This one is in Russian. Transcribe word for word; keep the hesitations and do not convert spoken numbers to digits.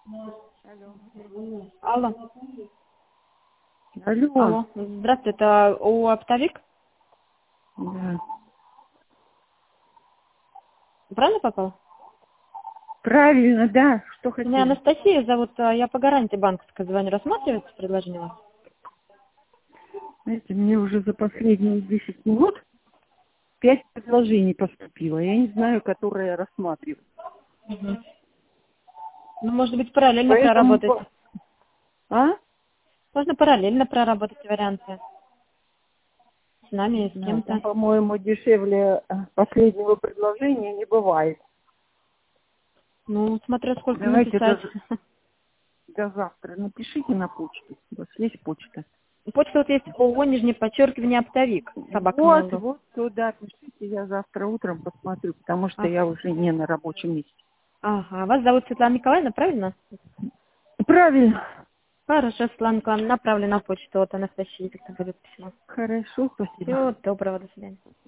Алло. Алло. Алло. Здравствуйте, это у оптовик? Да. Правильно попал? Правильно, да. Что Меня хотели? Анастасия зовут, а я по гарантии банковской звоню. Рассматривается предложение у вас? Знаете, мне уже за последние десять минут пять предложений поступило. Я не знаю, которое я рассматриваю. Мгм. Ну, может быть, параллельно Поэтому... проработать. по- А? Можно параллельно проработать варианты. С нами и с Да, там, кем-то. по-моему, дешевле э, последнего предложения не бывает. Ну, смотря сколько Давайте написать. до, до завтра напишите на почту. У вас есть почта? Почта вот есть ООО, нижнее подчеркивание, оптовик. Собака Вот, Mail.ru. вот туда пишите. Я завтра утром посмотрю, потому что А, я уже не на рабочем месте. ага, вас зовут Светлана Николаевна, правильно? Правильно. Хорошо, Светлана Николаевна, направлю на почту от Анастасии, как будет письмо. Хорошо, спасибо. Всего доброго, до свидания.